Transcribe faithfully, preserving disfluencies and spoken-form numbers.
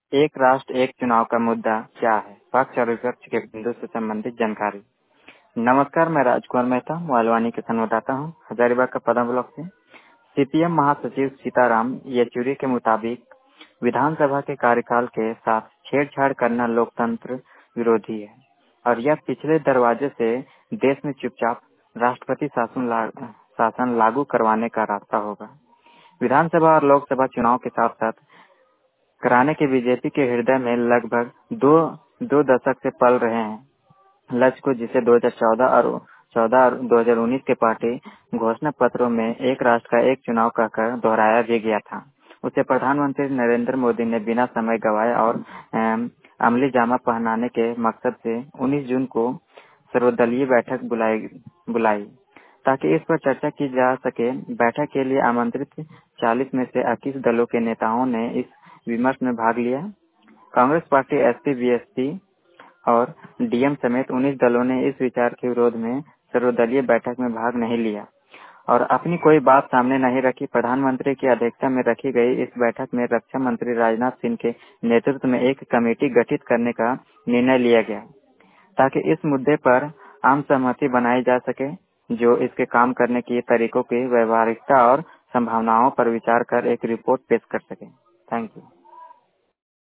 एक राष्ट्र एक चुनाव का मुद्दा क्या है? पक्ष और विपक्ष के बिंदु से संबंधित जानकारी। नमस्कार, मैं राजकुमार मेहता मोबाइलवाणी के संवाददाता हूँ, हजारीबाग का पदम ब्लॉक से। सीपीएम महासचिव सीताराम येचुरी के मुताबिक विधानसभा के कार्यकाल के साथ छेड़छाड़ करना लोकतंत्र विरोधी है और यह पिछले दरवाजे से देश में चुपचाप राष्ट्रपति शासन ला, शासन लागू करवाने का रास्ता होगा। विधानसभा और लोकसभा चुनाव के साथ साथ कराने के बीजेपी के हृदय में लगभग दो दो दशक से पल रहे हैं लक्ष्य को, जिसे दो हज़ार चौदह और चौदह और दो हज़ार उन्नीस के पार्टी घोषणा पत्रों में एक राष्ट्र का एक चुनाव कहकर दोहराया भी गया था। उसे प्रधानमंत्री नरेंद्र मोदी ने बिना समय गवाए और अमली जामा पहनाने के मकसद से उन्नीस जून को सर्वदलीय बैठक बुलाई बुलाई ताकि इस पर चर्चा की जा सके। बैठक के लिए आमंत्रित चालीस में से इक्कीस दलों के नेताओं ने इस विमर्श में भाग लिया। कांग्रेस पार्टी, एसपी, बीएसपी और डीएम समेत उन्नीस दलों ने इस विचार के विरोध में सर्वदलीय बैठक में भाग नहीं लिया और अपनी कोई बात सामने नहीं रखी। प्रधानमंत्री की अध्यक्षता में रखी गई इस बैठक में रक्षा मंत्री राजनाथ सिंह के नेतृत्व में एक कमेटी गठित करने का निर्णय लिया गया ताकि इस मुद्दे पर आम सहमति बनाई जा सके, जो इसके काम करने के तरीकों की व्यवहारिकता और संभावनाओं पर विचार कर एक रिपोर्ट पेश कर सके। Thank you.